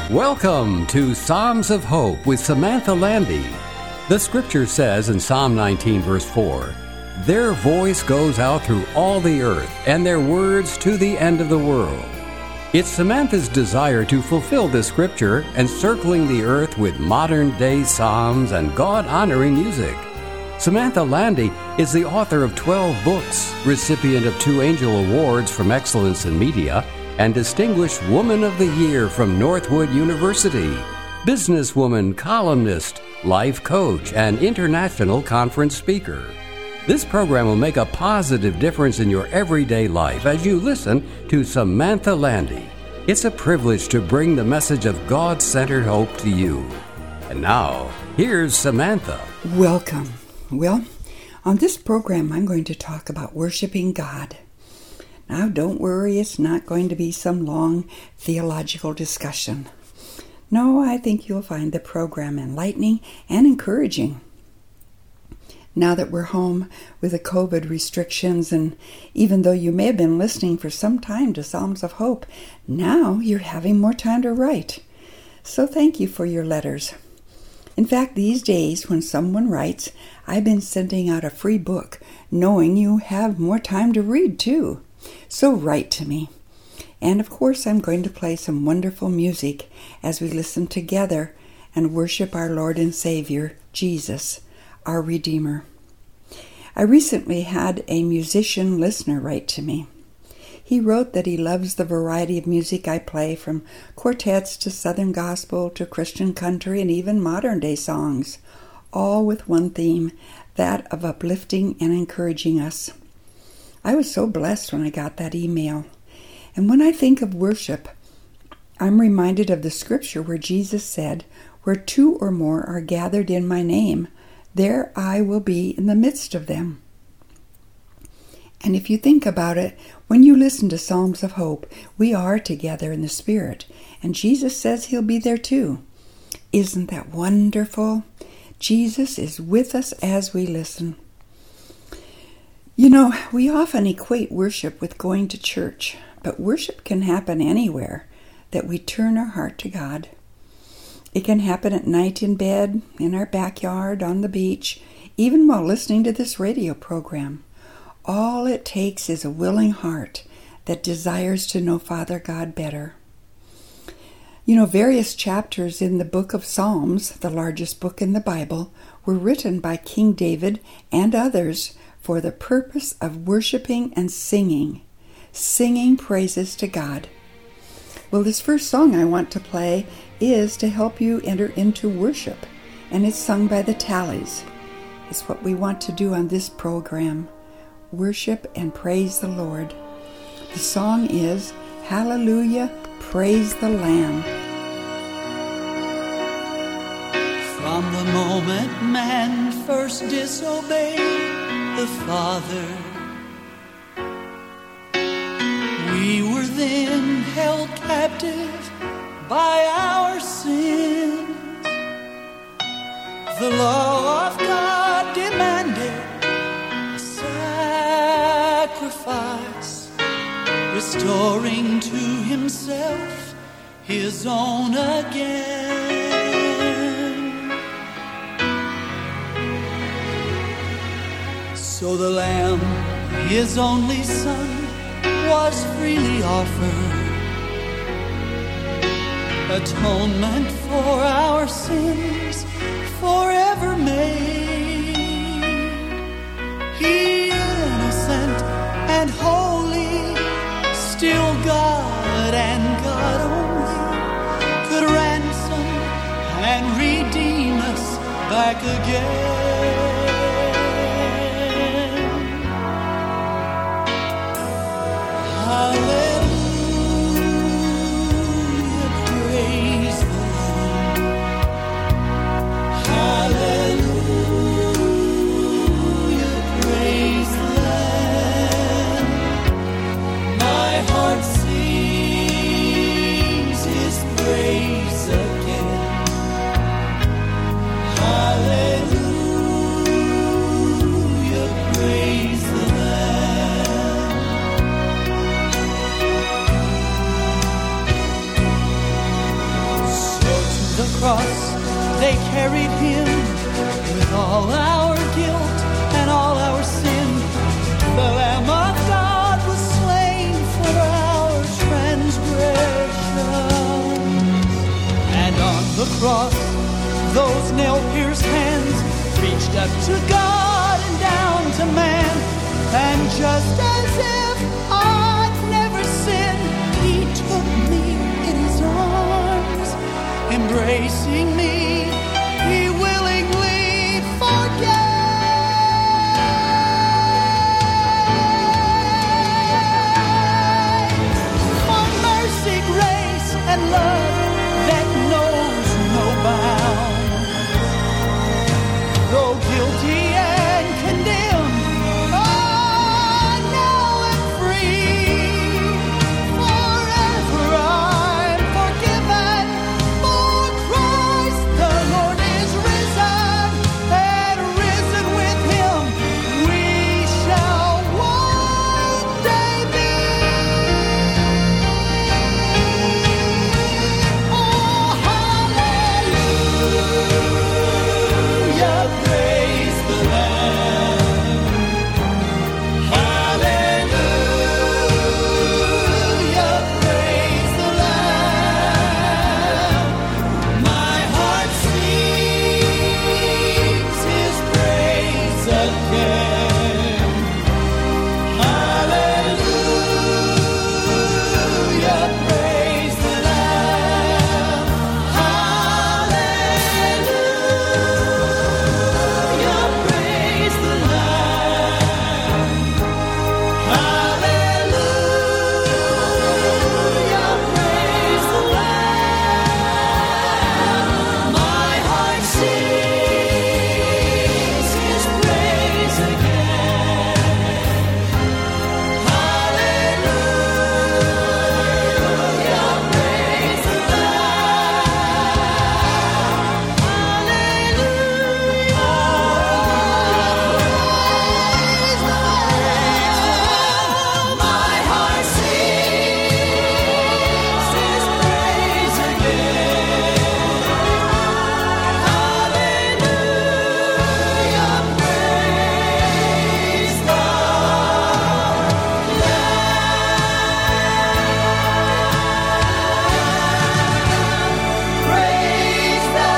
Welcome to Psalms of Hope with Samantha Landy. The scripture says in Psalm 19, verse 4, "Their voice goes out through all the earth, and their words to the end of the world." It's Samantha's desire to fulfill this scripture, encircling the earth with modern-day psalms and God-honoring music. Samantha Landy is the author of 12 books, recipient of 2 Angel Awards from Excellence in Media, and Distinguished Woman of the Year from Northwood University, businesswoman, columnist, life coach, and international conference speaker. This program will make a positive difference in your everyday life as you listen to Samantha Landy. It's a privilege to bring the message of God-centered hope to you. And now, here's Samantha. Welcome. Well, on this program, I'm going to talk about worshiping God. Now, don't worry, it's not going to be some long theological discussion. No, I think you'll find the program enlightening and encouraging. Now that we're home with the COVID restrictions, and even though you may have been listening for some time to Psalms of Hope, now you're having more time to write. So thank you for your letters. In fact, these days when someone writes, I've been sending out a free book, knowing you have more time to read too. So write to me. And of course, I'm going to play some wonderful music as we listen together and worship our Lord and Savior, Jesus, our Redeemer. I recently had a musician listener write to me. He wrote that he loves the variety of music I play, from quartets to Southern gospel to Christian country and even modern-day songs, all with one theme, that of uplifting and encouraging us. I was so blessed when I got that email. And when I think of worship, I'm reminded of the scripture where Jesus said, "Where 2 or more are gathered in my name, there I will be in the midst of them." And if you think about it, when you listen to Psalms of Hope, we are together in the Spirit, and Jesus says He'll be there too. Isn't that wonderful? Jesus is with us as we listen. You know, we often equate worship with going to church, but worship can happen anywhere that we turn our heart to God. It can happen at night in bed, in our backyard, on the beach, even while listening to this radio program. All it takes is a willing heart that desires to know Father God better. You know, various chapters in the book of Psalms, the largest book in the Bible, were written by King David and others for the purpose of worshiping and singing praises to God. Well, this first song I want to play is to help you enter into worship, and it's sung by the Tallies. It's what we want to do on this program, worship and praise the Lord. The song is Hallelujah, Praise the Lamb. From the moment man first disobeyed the Father, we were then held captive by our sins. The law of God demanded a sacrifice, restoring to Himself His own again. So the Lamb, His only Son, was freely offered, atonement for our sins forever made. He, innocent and holy, still God and God only, could ransom and redeem us back again. Hallelujah, praise the Lord. Hallelujah, praise the Lamb. My heart sings His praise again. Hallelujah. up to God and down to man. And just as if I'd never sinned, He took me in His arms, embracing me, He willingly forgave. For mercy, grace, and love that knows no bounds. Though guilty and condemned, now I'm free. Forever I'm forgiven. For Christ the Lord is risen, and risen with Him we shall one day be. Oh, hallelujah, praise the Lamb. Hallelujah, praise the Lamb. My heart sings His praise again. Hallelujah, praise the Lamb. Hallelujah, praise the Lamb. Hallelujah, praise the Lamb. My heart sings His praise again. Hallelujah, praise the Lamb. Hallelujah, praise the Lamb. My heart sings His praise again. Hallelujah, praise the praise the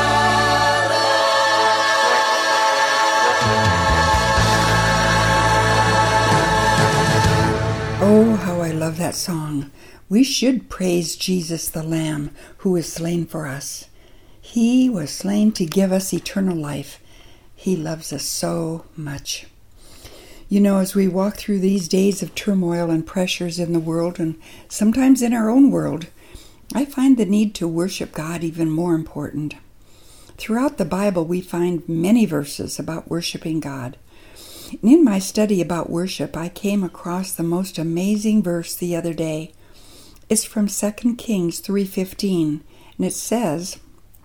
Oh, how I love that song. We should praise Jesus the Lamb who was slain for us. He was slain to give us eternal life. He loves us so much. You know, as we walk through these days of turmoil and pressures in the world, and sometimes in our own world, I find the need to worship God even more important. Throughout the Bible, we find many verses about worshiping God. And in my study about worship, I came across the most amazing verse the other day. It's from 2 Kings 3:15, and it says,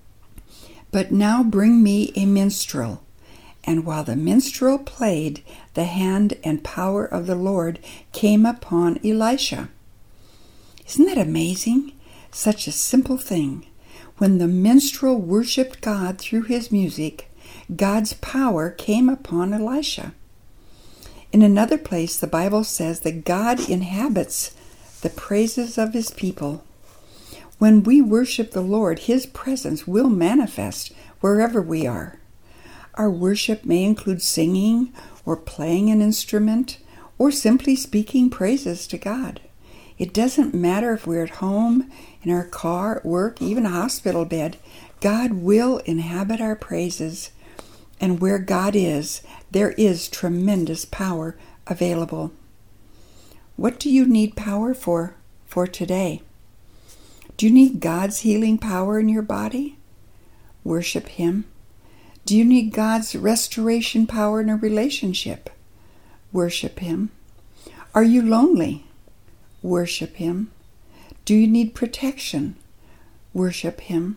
"But now bring me a minstrel." And while the minstrel played, the hand and power of the Lord came upon Elisha. Isn't that amazing? Such a simple thing. When the minstrel worshipped God through his music, God's power came upon Elisha. In another place, the Bible says that God inhabits the praises of His people. When we worship the Lord, His presence will manifest wherever we are. Our worship may include singing or playing an instrument or simply speaking praises to God. It doesn't matter if we're at home, in our car, at work, even a hospital bed. God will inhabit our praises. And where God is, there is tremendous power available. What do you need power for today? Do you need God's healing power in your body? Worship Him. Do you need God's restoration power in a relationship? Worship Him. Are you lonely? Worship Him. Do you need protection? Worship Him.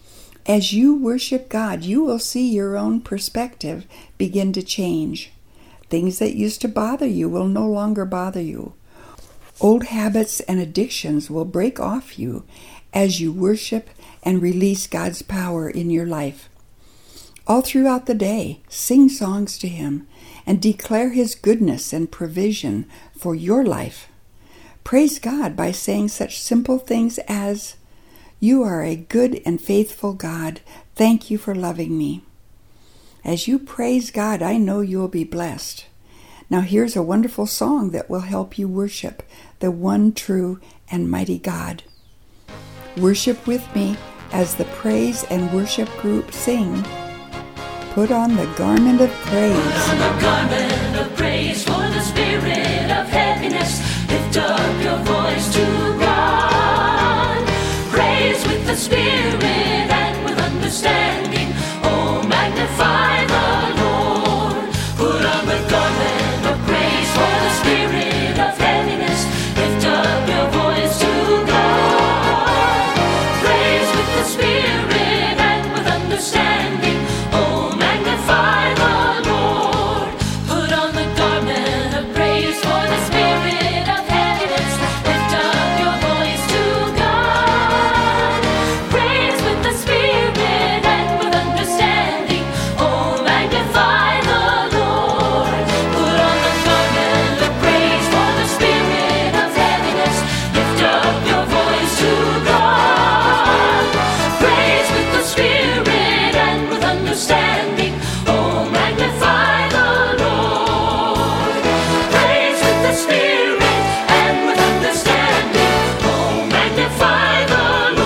As you worship God, you will see your own perspective begin to change. Things that used to bother you will no longer bother you. Old habits and addictions will break off you as you worship and release God's power in your life. All throughout the day, sing songs to Him and declare His goodness and provision for your life. Praise God by saying such simple things as, "You are a good and faithful God. Thank you for loving me." As you praise God, I know you'll be blessed. Now here's a wonderful song that will help you worship the one true and mighty God. Worship with me as the praise and worship group sing. Put on the garment of praise. Put on the garment of praise for the spirit of heaviness. Lift up your voice to God. Praise with the spirit and with understanding. Oh, magnify the Lord. Put on the garment of praise for the spirit of heaviness. Lift up your voice to God. Praise with the spirit and with understanding. Oh, magnify the Lord. Put on the garment of praise for the spirit of heaviness. Lift up your voice to God. Praise with the spirit and with understanding. Oh, magnify the Lord. Put on the garment of praise for the spirit of heaviness. Lift up your voice to God. Praise with the spirit and with understanding. Oh, magnify the Lord. Praise with the spirit and with understanding. Oh, magnify the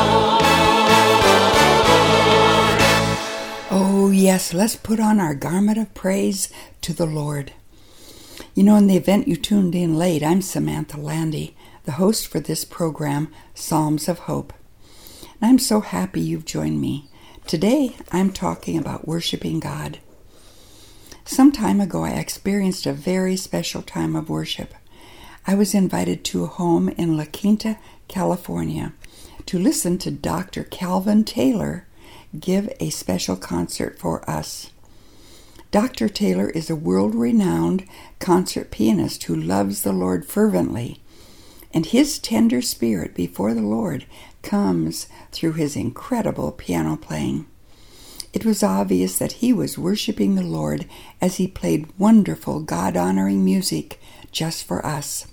Lord. Oh, yes, let's put on our garment of praise to the Lord. You know, in the event you tuned in late, I'm Samantha Landy, the host for this program, Psalms of Hope. And I'm so happy you've joined me. Today, I'm talking about worshiping God. Some time ago, I experienced a very special time of worship. I was invited to a home in La Quinta, California, to listen to Dr. Calvin Taylor give a special concert for us. Dr. Taylor is a world-renowned concert pianist who loves the Lord fervently, and his tender spirit before the Lord comes through his incredible piano playing. It was obvious that he was worshiping the Lord as he played wonderful, God-honoring music just for us.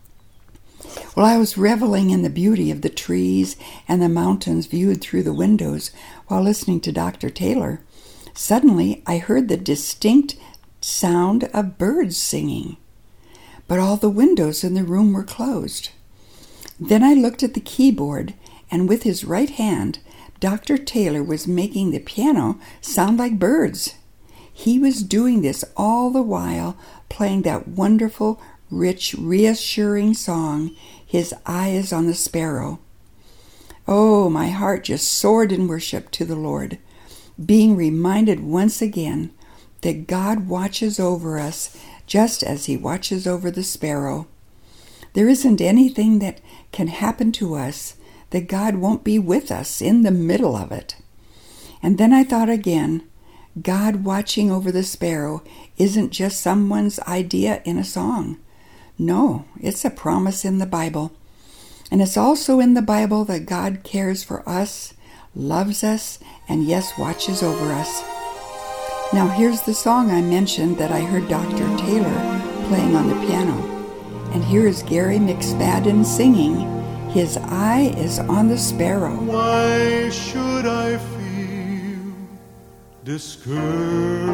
While I was reveling in the beauty of the trees and the mountains viewed through the windows while listening to Dr. Taylor, suddenly I heard the distinct sound of birds singing. But all the windows in the room were closed. Then I looked at the keyboard, and with his right hand, Dr. Taylor was making the piano sound like birds. He was doing this all the while playing that wonderful, rich, reassuring song, His Eye is on the Sparrow. Oh, my heart just soared in worship to the Lord, being reminded once again that God watches over us just as he watches over the sparrow. There isn't anything that can happen to us that God won't be with us in the middle of it. And then I thought again, God watching over the sparrow isn't just someone's idea in a song. No, it's a promise in the Bible. And it's also in the Bible that God cares for us, loves us, and yes, watches over us. Now here's the song I mentioned that I heard Dr. Taylor playing on the piano. And here is Gary McSpadden singing, His Eye is on the Sparrow. Why should I feel discouraged?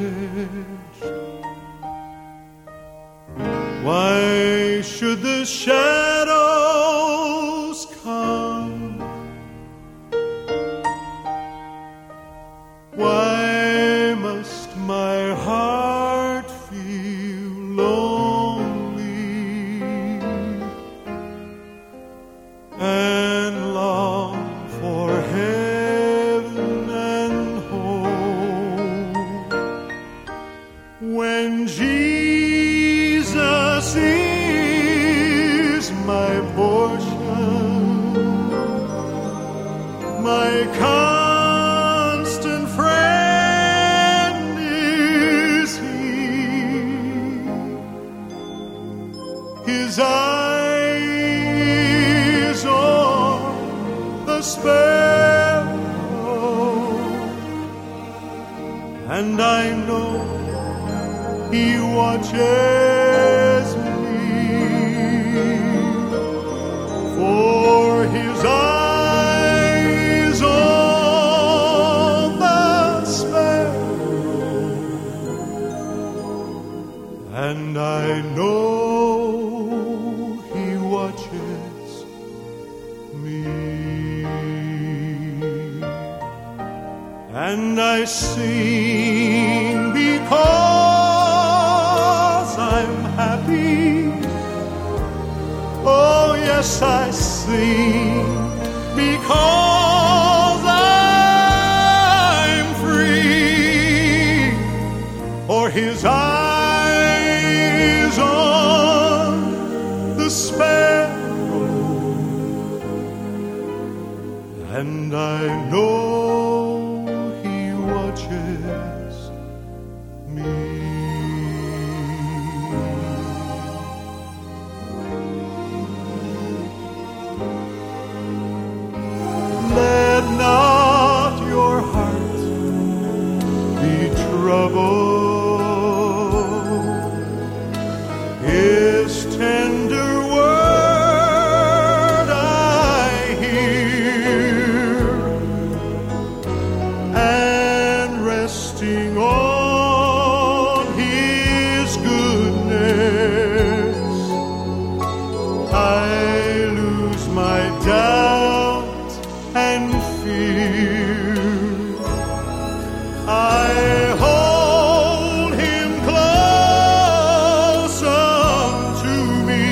Why should the shadows come? Why must my heart feel lonely and long for heaven and home when Jesus is my portion, my constant friend is he. His eyes on the sparrow, and I know he watches me, for his eyes on the sparrow know He watches me. And I sing because I'm happy. Oh yes, I sing because I'm free. For His eyes on the sparrow, and I know He watches me. Let not your heart be troubled. His tender word I hear, and resting on His goodness, I lose my doubt and fear. I hold Him close unto me.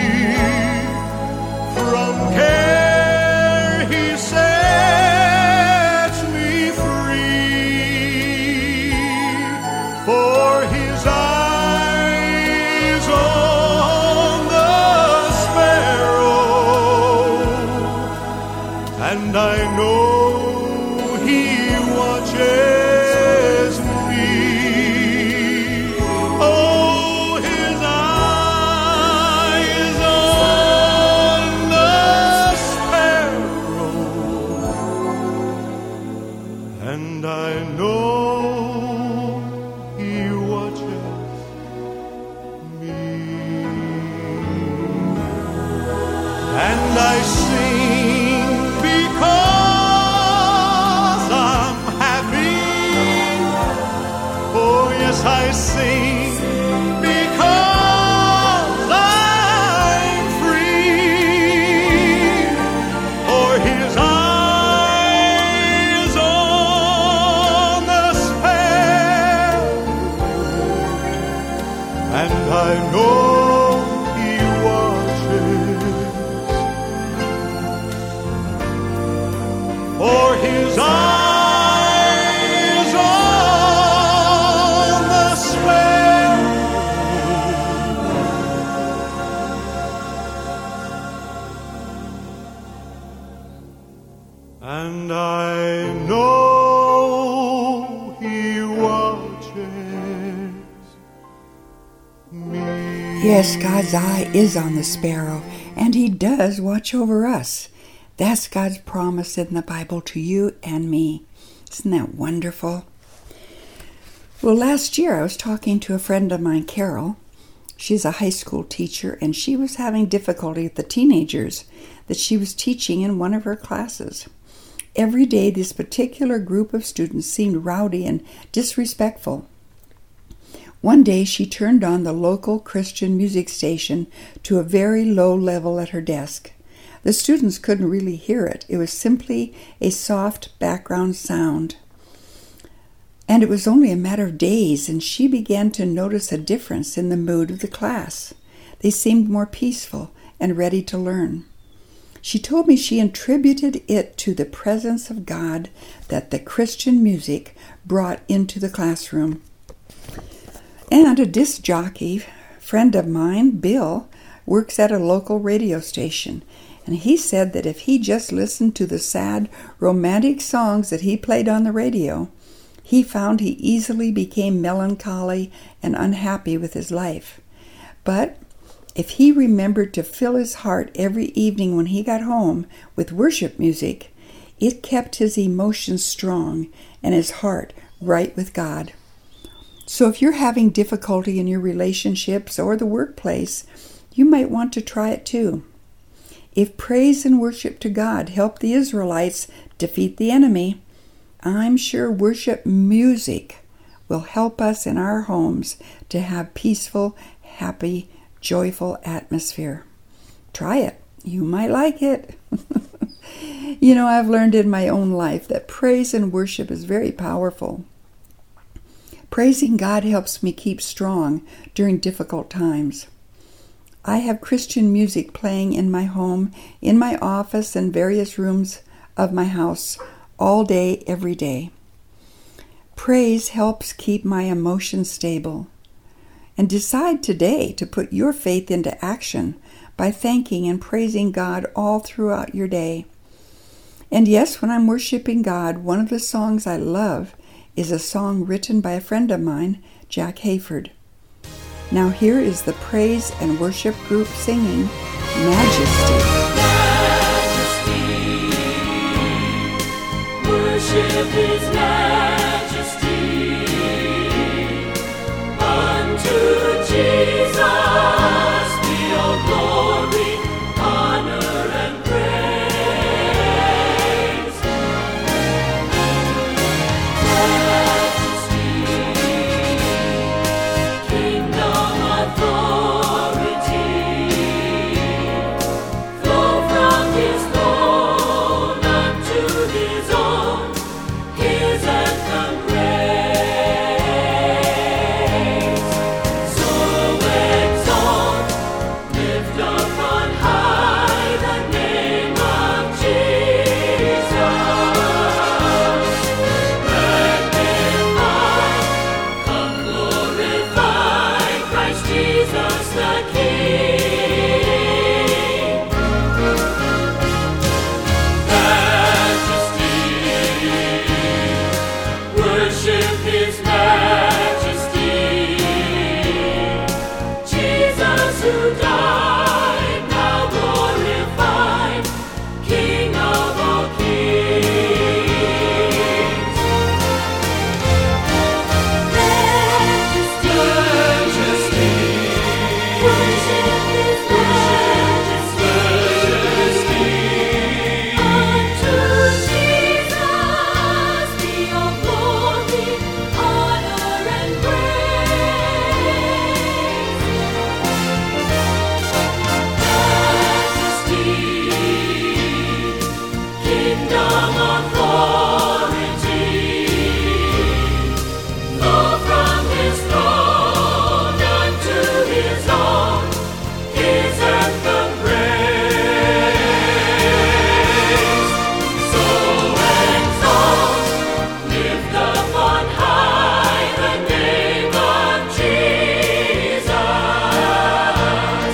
From care He sets me free. For His eyes on the sparrow, and I know He watches me. Oh, His eyes on the sparrow, and I know He watches me. And I sing because I'm happy. Oh yes, I sing because I'm free. For His eyes on the sparrow, and I know He watches. For His eyes on the sparrow, and I know He watches me. Yes, God's eye is on the sparrow, and He does watch over us. That's God's promise in the Bible to you and me. Isn't that wonderful? Well, last year I was talking to a friend of mine, Carol. She's a high school teacher, and she was having difficulty with the teenagers that she was teaching in one of her classes. Every day, this particular group of students seemed rowdy and disrespectful. One day, she turned on the local Christian music station to a very low level at her desk. The students couldn't really hear it. It was simply a soft background sound. And it was only a matter of days, and she began to notice a difference in the mood of the class. They seemed more peaceful and ready to learn. She told me she attributed it to the presence of God that the Christian music brought into the classroom. And a disc jockey friend of mine, Bill, works at a local radio station. And he said that if he just listened to the sad, romantic songs that he played on the radio, he found he easily became melancholy and unhappy with his life. But if he remembered to fill his heart every evening when he got home with worship music, it kept his emotions strong and his heart right with God. So if you're having difficulty in your relationships or the workplace, you might want to try it too. If praise and worship to God helped the Israelites defeat the enemy, I'm sure worship music will help us in our homes to have peaceful, happy joyful atmosphere. Try it. You might like it. You know, I've learned in my own life that praise and worship is very powerful. Praising God helps me keep strong during difficult times. I have Christian music playing in my home, in my office, and various rooms of my house all day, every day. Praise helps keep my emotions stable. And decide today to put your faith into action by thanking and praising God all throughout your day. And yes, when I'm worshiping God, one of the songs I love is a song written by a friend of mine, Jack Hayford. Now here is the praise and worship group singing Majesty. Majesty, worship His majesty, unto Jesus be all glory, honor, and praise. Majesty, kingdom, authority, flow from His throne unto His own, His anthem praise. So exalt, lift up on high the name of Jesus. Magnify, come glorify Christ Jesus the King. Majesty, worship His majesty. Jesus who died, now glorified, King of all kings. Majesty, worship His majesty. Unto Jesus be all glory, honor, and praise. Majesty, kingdom, authority, flow from His throne unto His own, His anthem praise. So exalt, lift up on high the name of Jesus.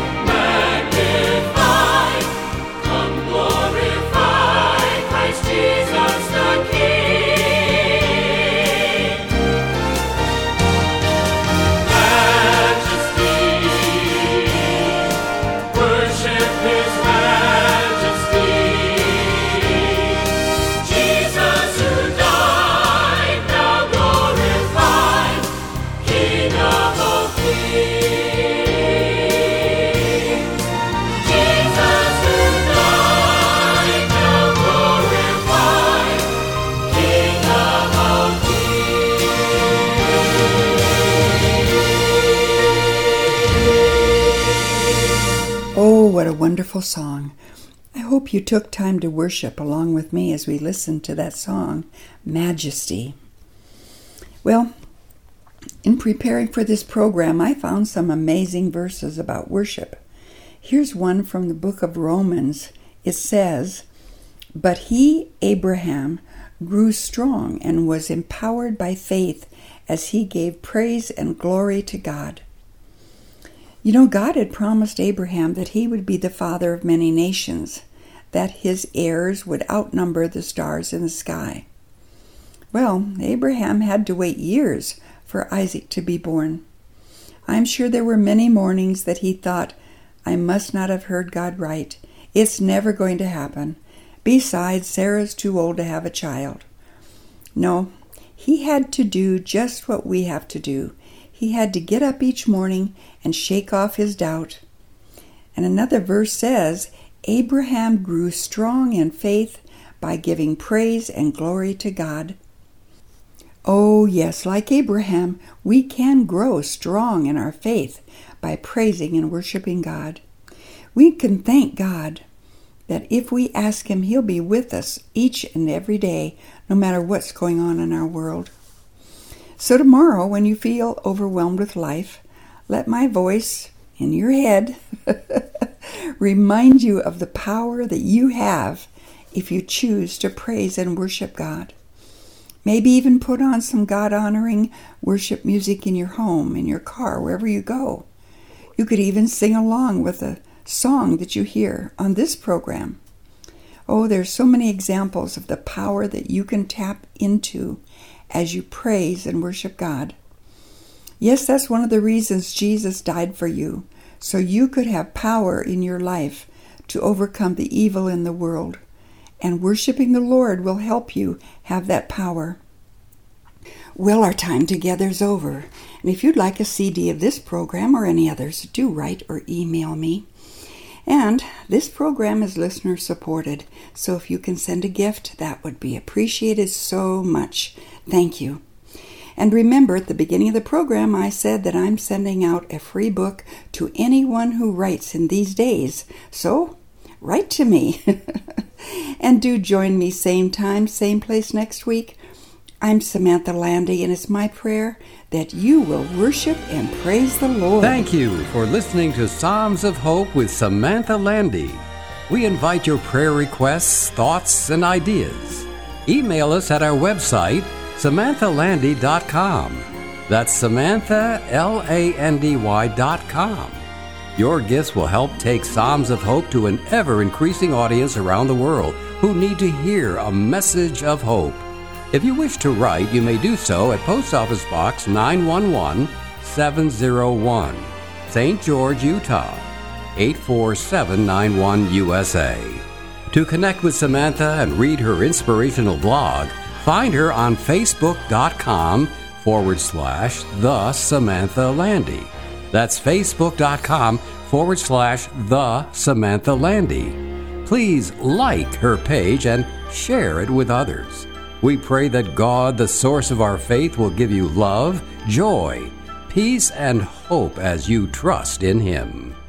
Magnify, come glorify Christ Jesus the King. Majesty, worship His majesty. Jesus who died, now glorified, King of all kings. Jesus who died, now glorified, King of all kings. Oh, what a wonderful song. I hope you took time to worship along with me as we listened to that song, Majesty. Well, in preparing for this program, I found some amazing verses about worship. Here's one from the book of Romans. It says, "But he, Abraham, grew strong and was empowered by faith as he gave praise and glory to God." You know, God had promised Abraham that he would be the father of many nations, that his heirs would outnumber the stars in the sky. Well, Abraham had to wait years for Isaac to be born. I'm sure there were many mornings that he thought, I must not have heard God right. It's never going to happen. Besides, Sarah's too old to have a child. No, he had to do just what we have to do. He had to get up each morning and shake off his doubt. And another verse says, Abraham grew strong in faith by giving praise and glory to God. Oh, yes, like Abraham, we can grow strong in our faith by praising and worshiping God. We can thank God that if we ask Him, He'll be with us each and every day, no matter what's going on in our world. So tomorrow, when you feel overwhelmed with life, let my voice in your head remind you of the power that you have if you choose to praise and worship God. Maybe even put on some God-honoring worship music in your home, in your car, wherever you go. You could even sing along with a song that you hear on this program. Oh, there's so many examples of the power that you can tap into as you praise and worship God. Yes, that's one of the reasons Jesus died for you, so you could have power in your life to overcome the evil in the world. And worshiping the Lord will help you have that power. Well, our time together is over. And if you'd like a CD of this program or any others, do write or email me. And this program is listener supported, so if you can send a gift, that would be appreciated so much. Thank you. And remember, at the beginning of the program, I said that I'm sending out a free book to anyone who writes in these days. So, write to me. And do join me same time, same place next week. I'm Samantha Landy, and it's my prayer that you will worship and praise the Lord. Thank you for listening to Psalms of Hope with Samantha Landy. We invite your prayer requests, thoughts, and ideas. Email us at our website, SamanthaLandy.com. That's Samantha, Landy.com. Your gifts will help take Psalms of Hope to an ever-increasing audience around the world who need to hear a message of hope. If you wish to write, you may do so at Post Office Box 911701, St. George, Utah, 84791 USA. To connect with Samantha and read her inspirational blog, find her on Facebook.com/The Samantha Landy. That's Facebook.com/The Samantha Landy. Please like her page and share it with others. We pray that God, the source of our faith, will give you love, joy, peace, and hope as you trust in Him.